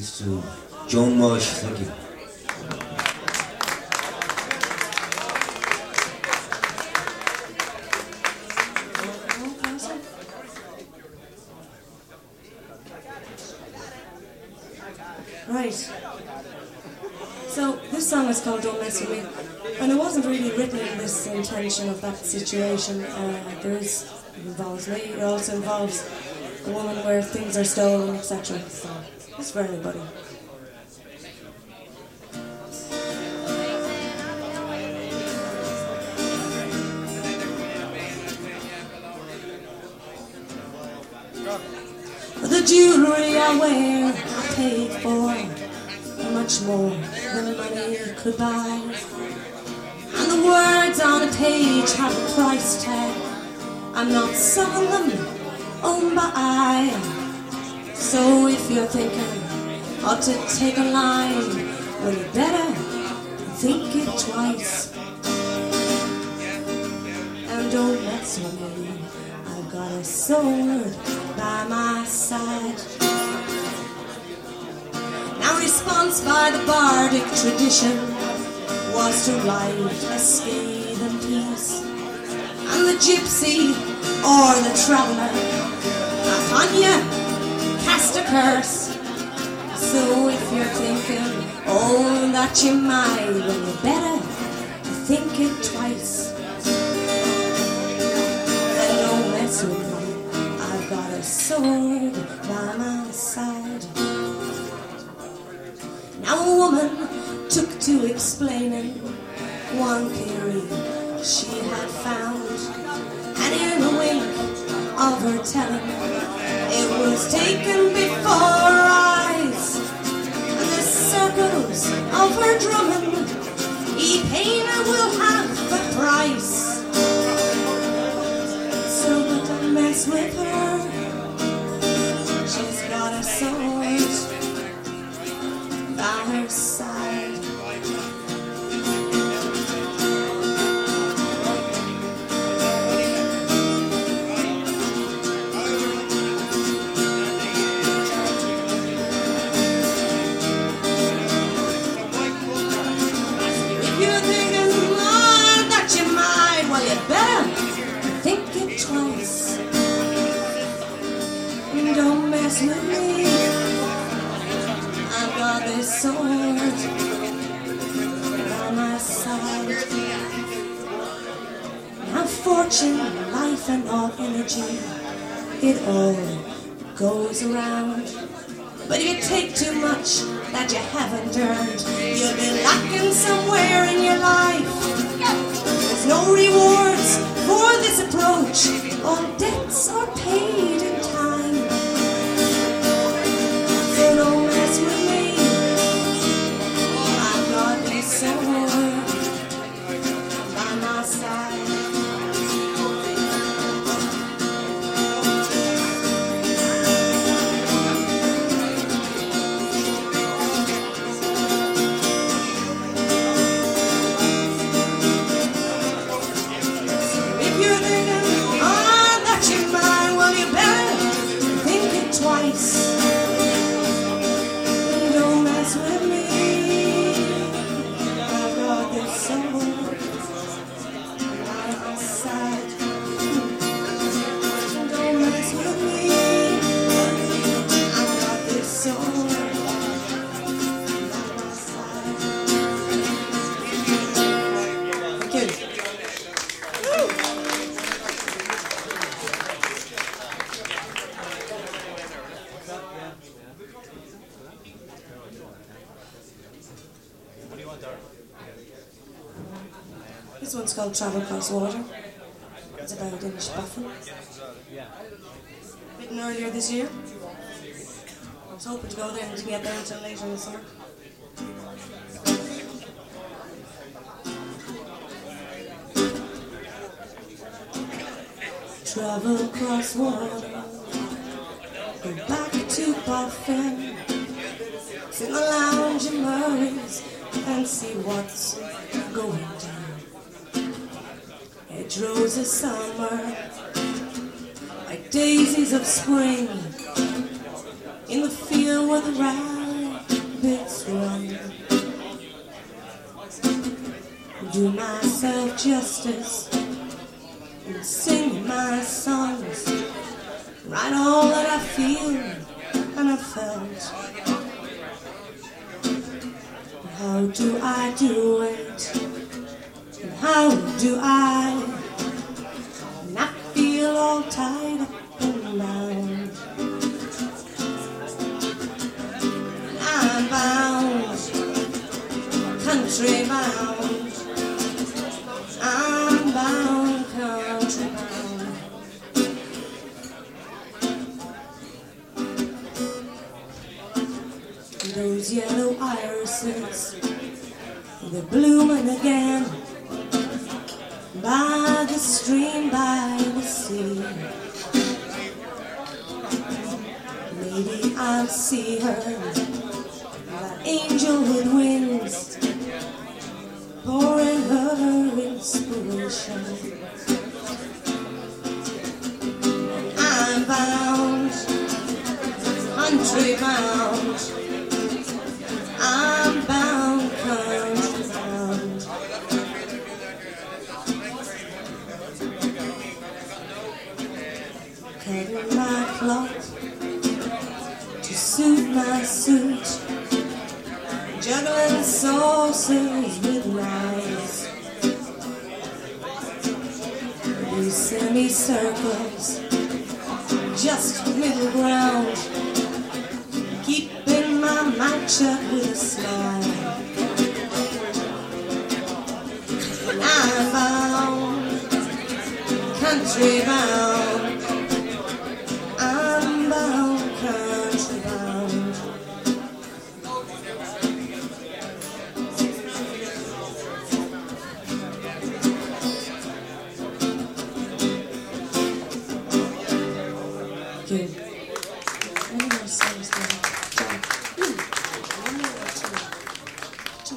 Thanks to John Marsh. Thank you. Right. So this song is called Don't Mess With Me, and it wasn't really written in this intention of that situation. It involves me, it also involves a woman where things are stolen, etc. So it's for everybody. The jewelry I wear, I paid for much more than money could buy. And the words on a page have a price tag. I'm not selling them, oh my. So if you're thinking how to take a line, well you better think it twice. And don't mess with me, I've got a sword by my side. Now response by the bardic tradition was to write a scathing piece, and the gypsy or the traveller upon you cast a curse. So if you're thinking, oh, that you might, well you better think it twice. And don't mess with me, I've got a sword by my side. Now a woman took to explaining one theory she had found, and in the wake of her telling, it was taken before her eyes. And the circles of her drumming, each painter will have a price. So don't mess with her, she's got a sword by her side. If you're thinking, Lord, that you might, well you better think it twice. Don't mess with me, I've got this sword by my side. Now fortune, life and all energy, it all goes around. But if you take too much that you haven't earned, you'll be lacking somewhere in your life. There's no rewards for this approach, all debts are paid in time. So don't mess with me, I've got this sword by my side. If you're thinking, oh, that you might, well you better think it twice. Don't mess with me, I've got this sword by my side. Don't mess with me, I've got this sword by my side. Thank you. This one's called Travel Across Water. It's about Inishbofin. Written earlier this year. I was hoping to go there and didn't get there until later in the summer. Travel across water, go back to Boffin, sit in the lounge in Murray's and see what's going down. Hedgerows of summer, like daisies of spring, in the field where the rye do myself justice and sing my songs, write all that I feel and I felt. How do I do it? And how do I not feel all tied up and bound? I'm bound, country bound. I'm bound, country bound. Those yellow irises, they're blooming again, by the stream, by the sea. Maybe I'll see her, that angel with wings, pouring her inspiration. I'm bound, country bound. I'm bound, country bound. Cutting my cloth to suit my suit, juggling saucers with knives. These semicircles, just middle ground, keeping my mouth shut with a smile. I'm bound, country bound. I'm bound, country bound. Good. Any more songs there? One more or two.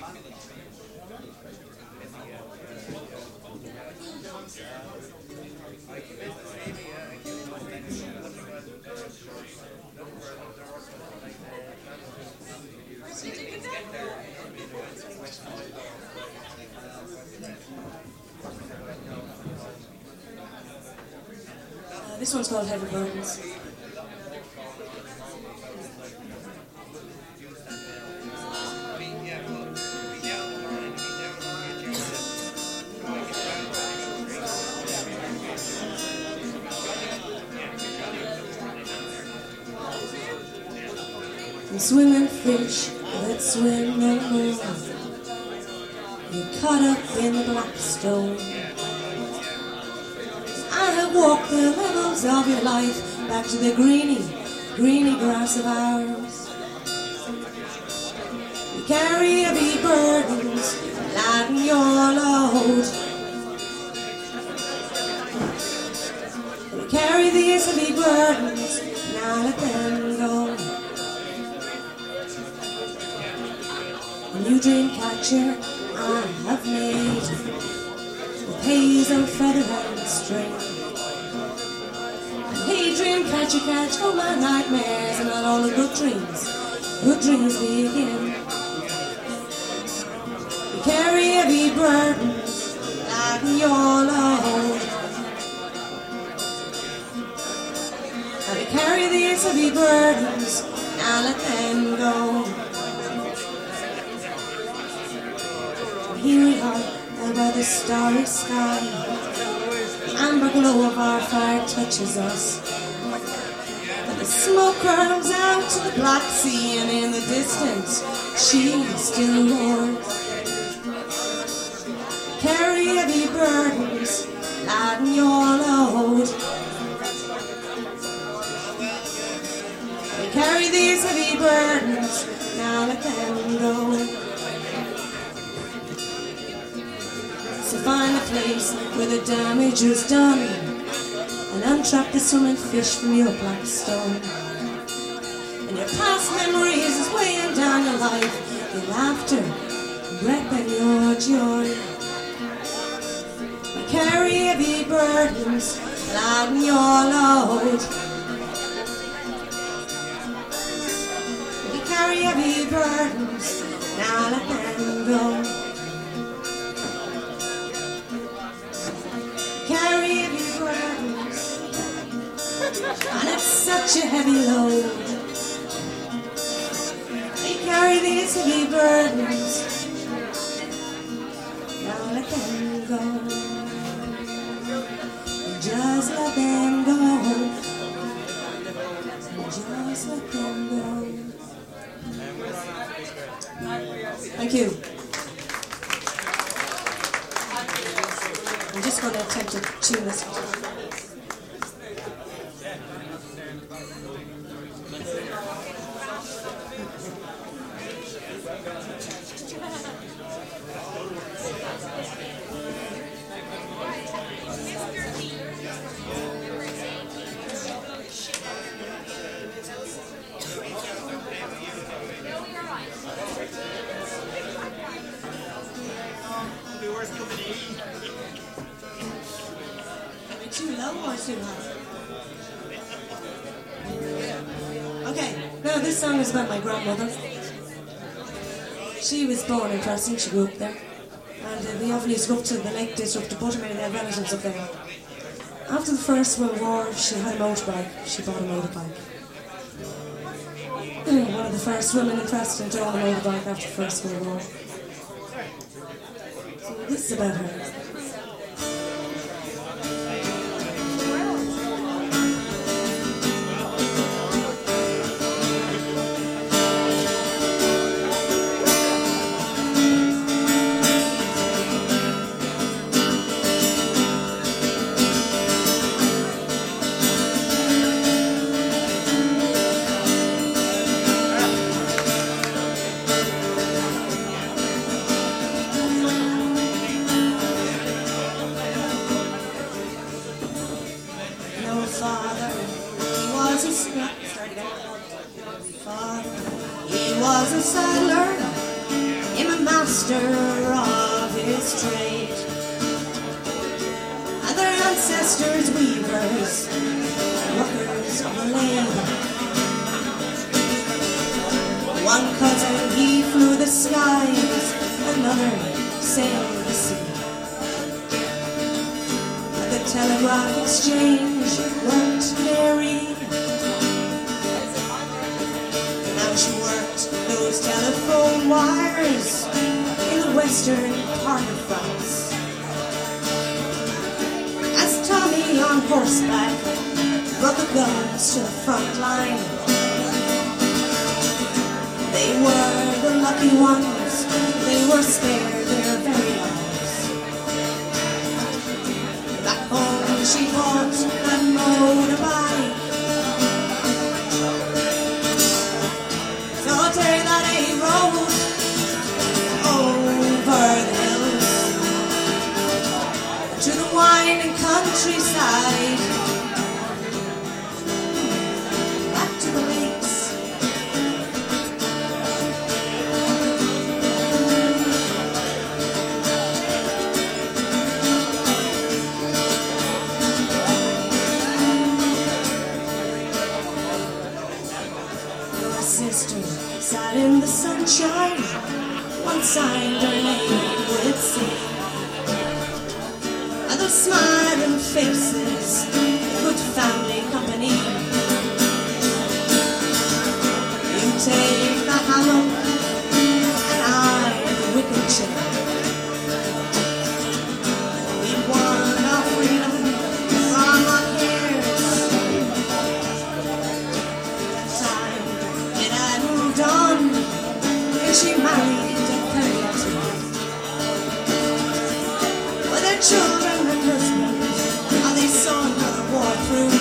This one's called Heavy Burdens. And swimming fish that swim no more, you're caught up in the black stone. I have walked the levels of your life back to the greeny grass of ours. You carry heavy burdens, lighten your load. You carry these heavy burdens, now let them go. A new dream catcher I have made, with hazel, feather and string. Hey, dream catcher, catch all my nightmares, and not all the good dreams begin. You carry heavy burdens, lighten your load. Now you carry these heavy burdens, now let them go. Here we are, down by the starry sky. The amber glow of our fire touches us. And the smoke curls out to the Black Sea, and in the distance, she still roars. Carry heavy burdens, lighten your load. You carry these heavy burdens, now let them go. So find a place where the damage is done, and untrap the swimming fish from your black stone. And your past memories is weighing down your life, your laughter, breath and your joy. You carry heavy burdens, lighten your load. You carry heavy burdens, now let them go. Carry heavy burdens, and it's such a heavy load. They carry these heavy burdens, now let them go. Just let them go. Just let them go. Thank you. I'm just going to attempt to tune this. Too low or too high? Okay, now this song is about my grandmother. She was born in Preston, she grew up there. And we often used to go up to the Lake District to Buttermilk, they had relatives up there. After the First World War, she had a motorbike. She bought a motorbike. One of the first women in Preston to own a motorbike after the First World War. So this is about her. He was a saddler, him a master of his trade, and their ancestors weavers, workers of the land. One cousin he flew the skies, another sailed the sea. At the telegraph exchange worked Mary. She worked those telephone wires in the western part of France. As Tommy on horseback brought the guns to the front line, they were the lucky ones, they were spared their very lives. Back home she bought that motorbike. Take that A road over the hills to the winding countryside, back to the lakes. Your sister sat in the sunshine, one signed her name would see. Other smiling faces, good family company. You take the hammer, and I the wicked chair. We won our freedom from our cares. That time it had moved on. She married a Harriet with their children and husband, and they saw another war through.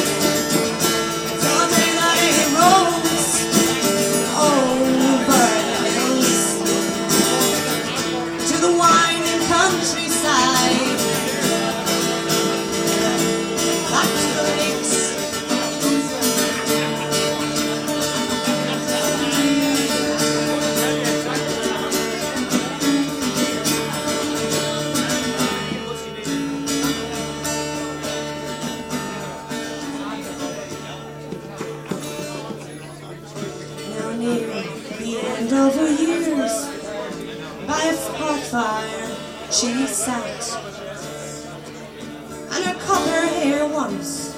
So they let it rose over near the end of her years. By a spark fire she sat, and her copper hair once